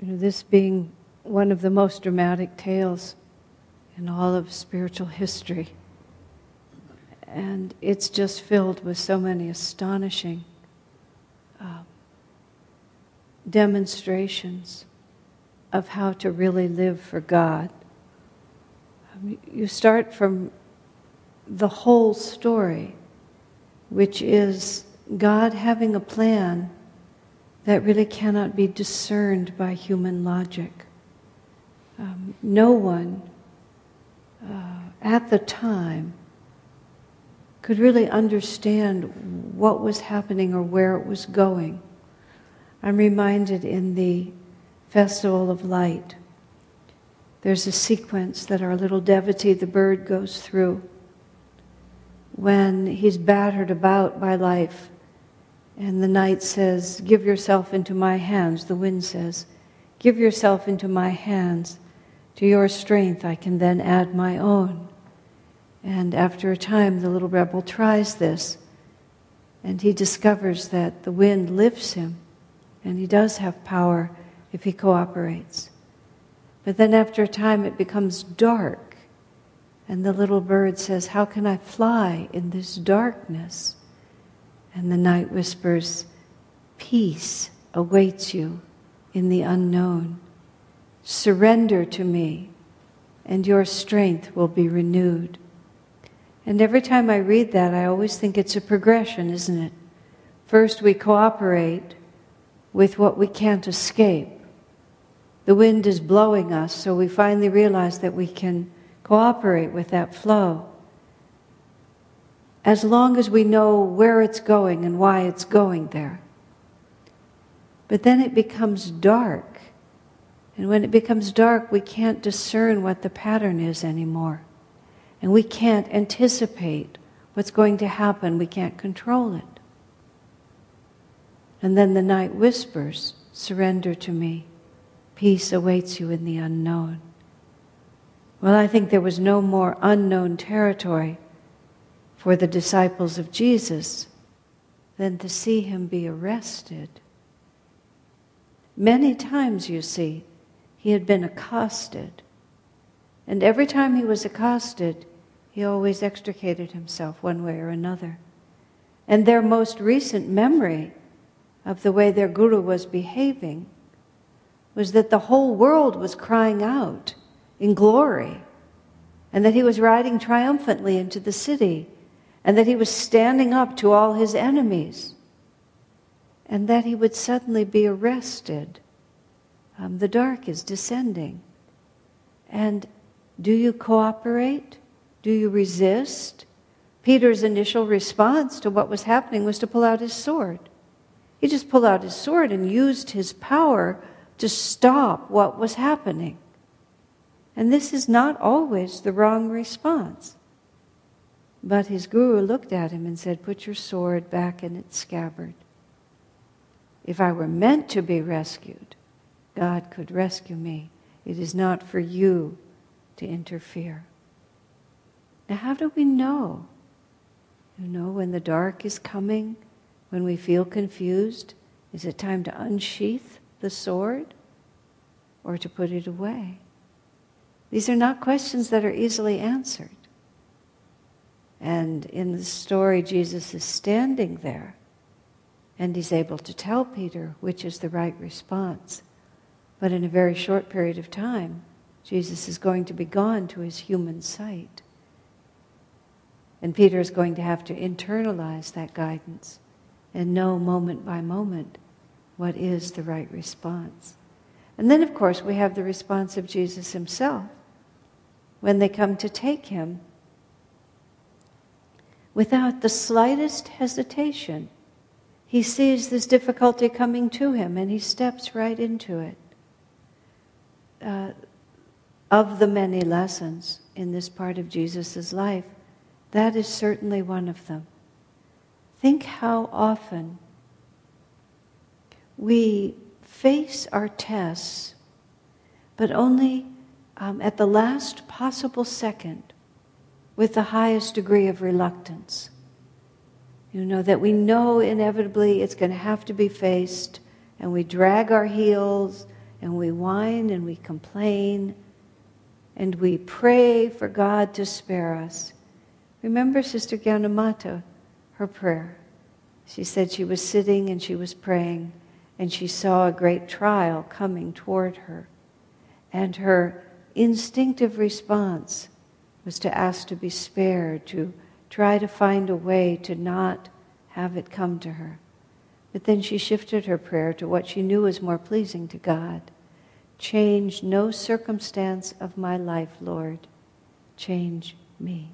This being one of the most dramatic tales in all of spiritual history. And it's just filled with so many astonishing demonstrations of how to really live for God. You start from the whole story, which is God having a plan that really cannot be discerned by human logic. No one at the time could really understand what was happening or where it was going. I'm reminded in the Festival of Light, there's a sequence that our little devotee, the bird, goes through when he's battered about by life. And the night says, "Give yourself into my hands." The wind says, "Give yourself into my hands. To your strength I can then add my own." And after a time, the little rebel tries this, and he discovers that the wind lifts him, and he does have power if he cooperates. But then after a time, it becomes dark, and the little bird says, "How can I fly in this darkness?" And the night whispers, "Peace awaits you in the unknown. Surrender to me, and your strength will be renewed." And every time I read that, I always think it's a progression, isn't it? First, we cooperate with what we can't escape. The wind is blowing us, so we finally realize that we can cooperate with that flow. As long as we know where it's going and why it's going there. But then it becomes dark. And when it becomes dark, we can't discern what the pattern is anymore. And we can't anticipate what's going to happen. We can't control it. And then the night whispers, "Surrender to me. Peace awaits you in the unknown." Well, I think there was no more unknown territory for the disciples of Jesus than to see him be arrested. Many times, you see, he had been accosted. And every time he was accosted, he always extricated himself one way or another. And their most recent memory of the way their guru was behaving was that the whole world was crying out in glory, and that he was riding triumphantly into the city, and that he was standing up to all his enemies, and that he would suddenly be arrested. The dark is descending. And do you cooperate? Do you resist? Peter's initial response to what was happening was to pull out his sword. He just pulled out his sword and used his power to stop what was happening. And this is not always the wrong response. But his guru looked at him and said, "Put your sword back in its scabbard. If I were meant to be rescued, God could rescue me. It is not for you to interfere." Now, how do we know? When the dark is coming, when we feel confused, is it time to unsheath the sword or to put it away? These are not questions that are easily answered. And in the story, Jesus is standing there, and he's able to tell Peter which is the right response. But in a very short period of time, Jesus is going to be gone to his human sight. And Peter is going to have to internalize that guidance and know moment by moment what is the right response. And then, of course, we have the response of Jesus himself. When they come to take him, without the slightest hesitation, he sees this difficulty coming to him and he steps right into it. Of the many lessons in this part of Jesus' life, that is certainly one of them. Think how often we face our tests, but only at the last possible second with the highest degree of reluctance. That we know inevitably it's going to have to be faced, and we drag our heels and we whine and we complain and we pray for God to spare us. Remember Sister Gyanamata, her prayer. She said she was sitting and she was praying and she saw a great trial coming toward her. And her instinctive response was to ask to be spared, to try to find a way to not have it come to her. But then she shifted her prayer to what she knew was more pleasing to God. Change no circumstance of my life, Lord. Change me.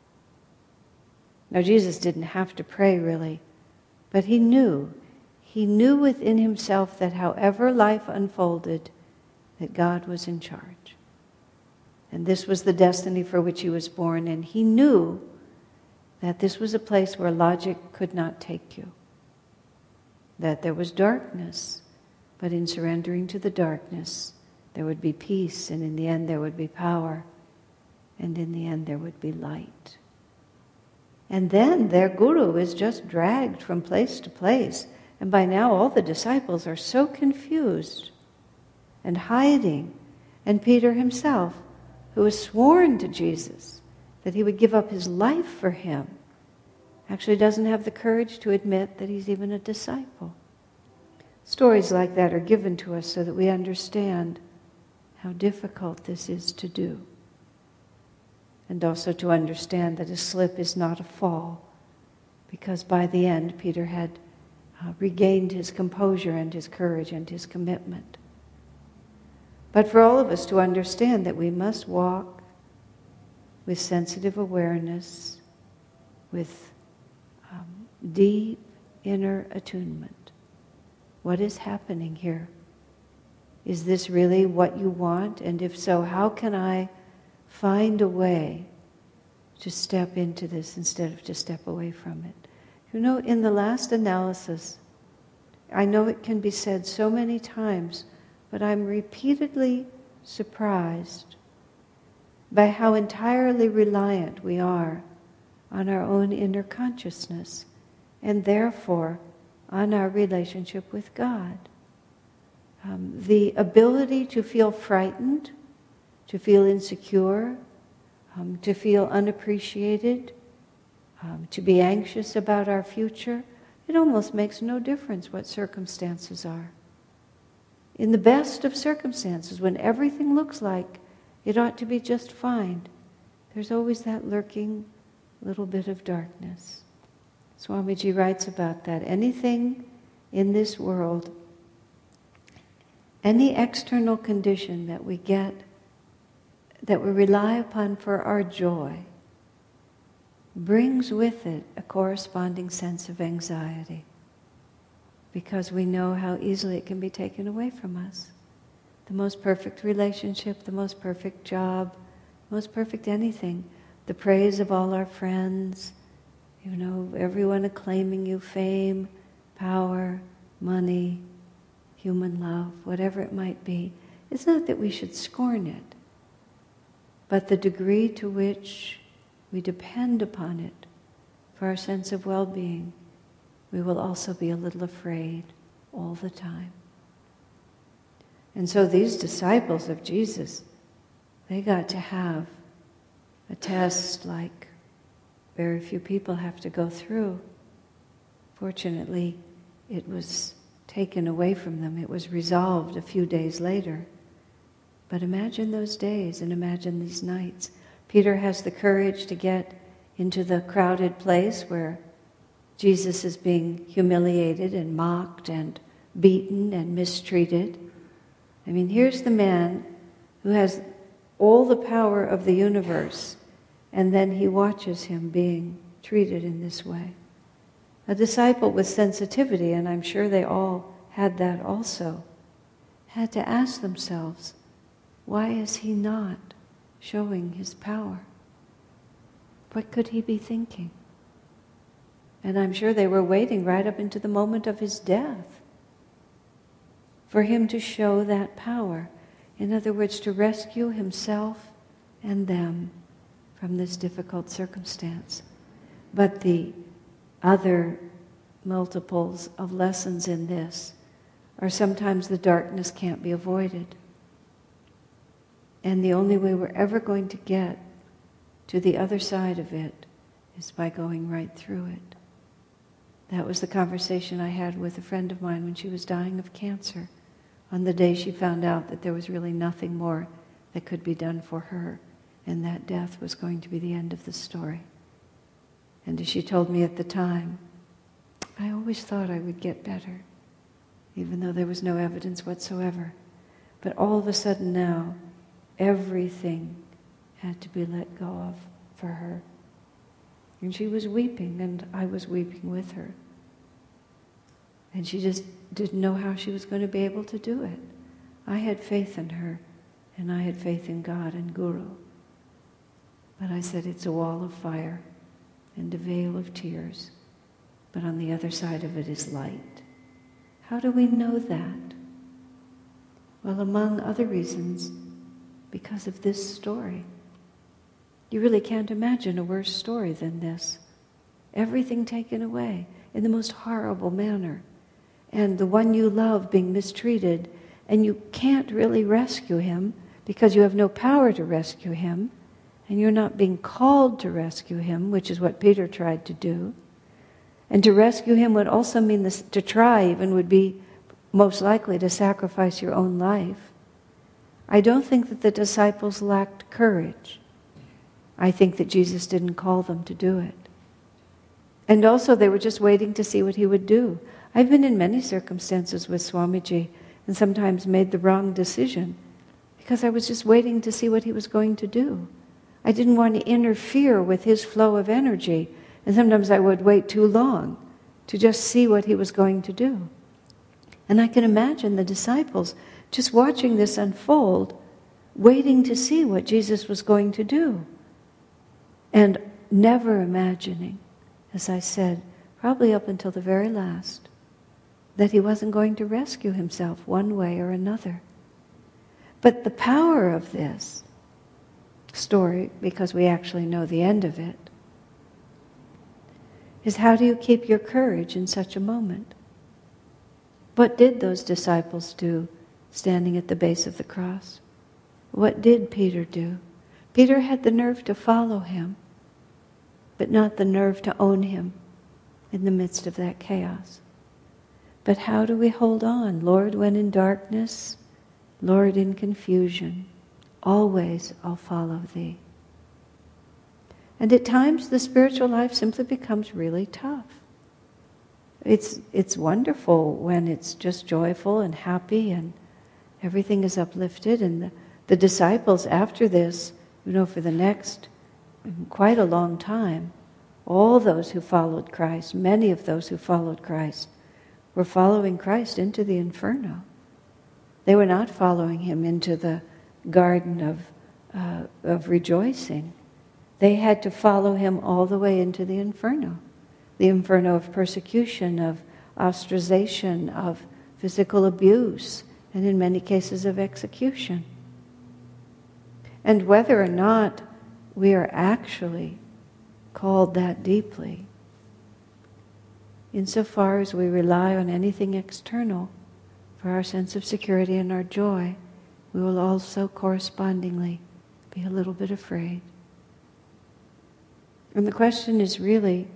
Now, Jesus didn't have to pray, really, but he knew. He knew within himself that however life unfolded, that God was in charge. And this was the destiny for which he was born, and he knew that this was a place where logic could not take you. That there was darkness, but in surrendering to the darkness, there would be peace, and in the end there would be power, and in the end there would be light. And then their guru is just dragged from place to place, and by now all the disciples are so confused and hiding, and Peter himself, who was sworn to Jesus that he would give up his life for him, actually doesn't have the courage to admit that he's even a disciple. Stories like that are given to us so that we understand how difficult this is to do. And also to understand that a slip is not a fall, because by the end Peter had regained his composure and his courage and his commitment. But for all of us to understand that we must walk with sensitive awareness, with deep inner attunement. What is happening here? Is this really what you want? And if so, how can I find a way to step into this instead of to step away from it? You know, in the last analysis, I know it can be said so many times, but I'm repeatedly surprised by how entirely reliant we are on our own inner consciousness, and therefore on our relationship with God. The ability to feel frightened, to feel insecure, to feel unappreciated, to be anxious about our future, it almost makes no difference what circumstances are. In the best of circumstances, when everything looks like it ought to be just fine, there's always that lurking little bit of darkness. Swamiji writes about that. Anything in this world, any external condition that we get, that we rely upon for our joy, brings with it a corresponding sense of anxiety, because we know how easily it can be taken away from us. The most perfect relationship, the most perfect job, most perfect anything, the praise of all our friends, you know, everyone acclaiming you, fame, power, money, human love, whatever it might be. It's not that we should scorn it, but the degree to which we depend upon it for our sense of well-being, we will also be a little afraid all the time. And so these disciples of Jesus, they got to have a test like very few people have to go through. Fortunately, it was taken away from them. It was resolved a few days later. But imagine those days and imagine these nights. Peter has the courage to get into the crowded place where Jesus is being humiliated and mocked and beaten and mistreated. I mean, here's the man who has all the power of the universe, and then he watches him being treated in this way. A disciple with sensitivity, and I'm sure they all had that also, had to ask themselves, why is he not showing his power? What could he be thinking? And I'm sure they were waiting right up into the moment of his death for him to show that power. In other words, to rescue himself and them from this difficult circumstance. But the other multiples of lessons in this or sometimes the darkness can't be avoided. And the only way we're ever going to get to the other side of it is by going right through it. That was the conversation I had with a friend of mine when she was dying of cancer, on the day she found out that there was really nothing more that could be done for her, and that death was going to be the end of the story. And as she told me at the time, I always thought I would get better, even though there was no evidence whatsoever. But all of a sudden now, everything had to be let go of for her. And she was weeping, and I was weeping with her. And she just didn't know how she was going to be able to do it. I had faith in her, and I had faith in God and Guru. But I said, it's a wall of fire and a veil of tears, but on the other side of it is light. How do we know that? Well, among other reasons, because of this story. You really can't imagine a worse story than this. Everything taken away in the most horrible manner. And the one you love being mistreated, and you can't really rescue him because you have no power to rescue him, and you're not being called to rescue him, which is what Peter tried to do. And to rescue him would also mean this, to try even would be most likely to sacrifice your own life. I don't think that the disciples lacked courage. I think that Jesus didn't call them to do it. And also they were just waiting to see what he would do. I've been in many circumstances with Swamiji and sometimes made the wrong decision because I was just waiting to see what he was going to do. I didn't want to interfere with his flow of energy, and sometimes I would wait too long to just see what he was going to do. And I can imagine the disciples just watching this unfold, waiting to see what Jesus was going to do. And never imagining, as I said, probably up until the very last, that he wasn't going to rescue himself one way or another. But the power of this story, because we actually know the end of it, is how do you keep your courage in such a moment? What did those disciples do standing at the base of the cross? What did Peter do? Peter had the nerve to follow him, but not the nerve to own him in the midst of that chaos. But how do we hold on? Lord, when in darkness, Lord, in confusion, always I'll follow thee. And at times the spiritual life simply becomes really tough. It's wonderful when it's just joyful and happy and everything is uplifted. And the disciples after this, for the next quite a long time, all those who followed Christ, many of those who followed Christ, were following Christ into the inferno. They were not following him into the garden of rejoicing. They had to follow him all the way into the inferno of persecution, of ostracization, of physical abuse, and in many cases of execution. And whether or not we are actually called that deeply, insofar as we rely on anything external for our sense of security and our joy, we will also correspondingly be a little bit afraid. And the question is really,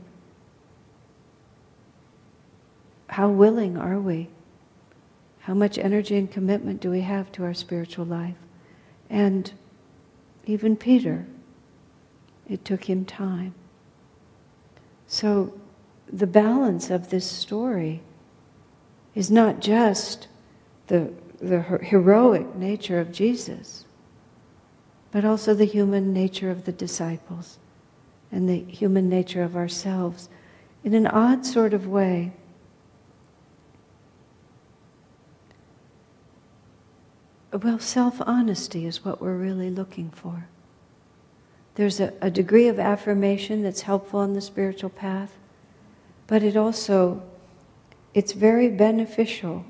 how willing are we? How much energy and commitment do we have to our spiritual life? And even Peter, it took him time. So the balance of this story is not just the heroic nature of Jesus, but also the human nature of the disciples and the human nature of ourselves. In an odd sort of way, self-honesty is what we're really looking for. There's a degree of affirmation that's helpful on the spiritual path, but it's very beneficial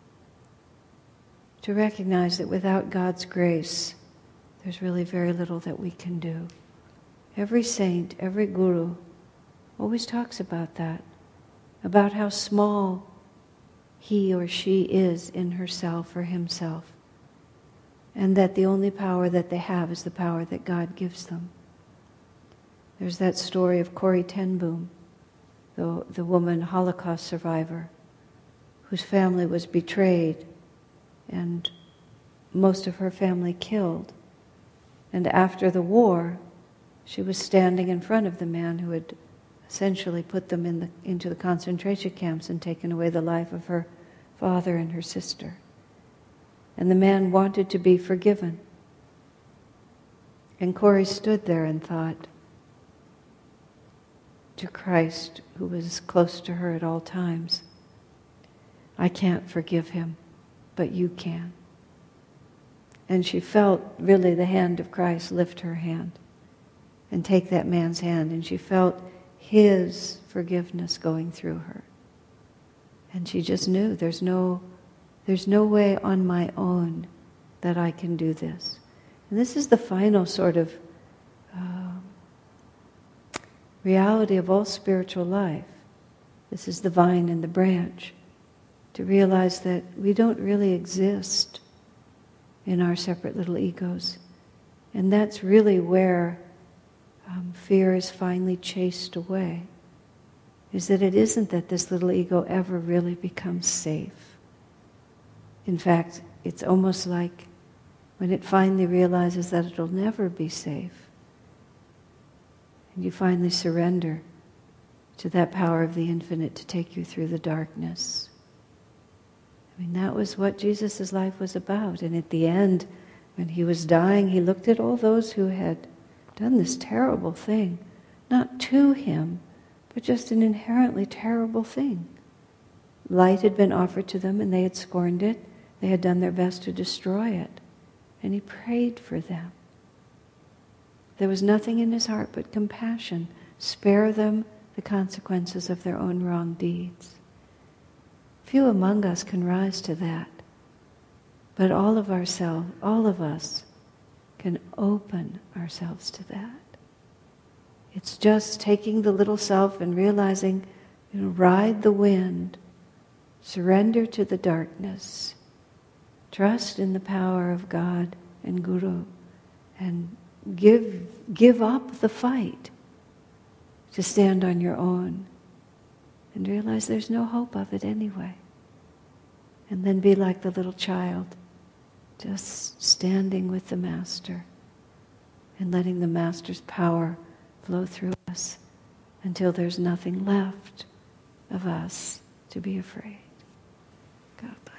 to recognize that without God's grace, there's really very little that we can do. Every saint, every guru always talks about that, about how small he or she is in herself or himself, and that the only power that they have is the power that God gives them. There's that story of Corrie ten Boom, the woman Holocaust survivor, whose family was betrayed and most of her family killed. And after the war, she was standing in front of the man who had essentially put them into the concentration camps and taken away the life of her father and her sister. And the man wanted to be forgiven. And Corrie stood there and thought to Christ, who was close to her at all times, I can't forgive him, but you can. And she felt really the hand of Christ lift her hand and take that man's hand, and she felt his forgiveness going through her. And she just knew there's no way on my own that I can do this. And this is the final sort of reality of all spiritual life. This is the vine and the branch. To realize that we don't really exist in our separate little egos. And that's really where fear is finally chased away. Is that it isn't that this little ego ever really becomes safe. In fact, it's almost like when it finally realizes that it'll never be safe, and you finally surrender to that power of the infinite to take you through the darkness. I mean, that was what Jesus' life was about. And at the end, when he was dying, he looked at all those who had done this terrible thing, not to him, but just an inherently terrible thing. Light had been offered to them and they had scorned it. They had done their best to destroy it. And he prayed for them. There was nothing in his heart but compassion. Spare them the consequences of their own wrong deeds. Few among us can rise to that. But all of us can open ourselves to that. It's just taking the little self and realizing, ride the wind, surrender to the darkness, trust in the power of God and Guru, and give up the fight to stand on your own and realize there's no hope of it anyway. And then be like the little child, just standing with the Master and letting the Master's power flow through us until there's nothing left of us to be afraid. God bless.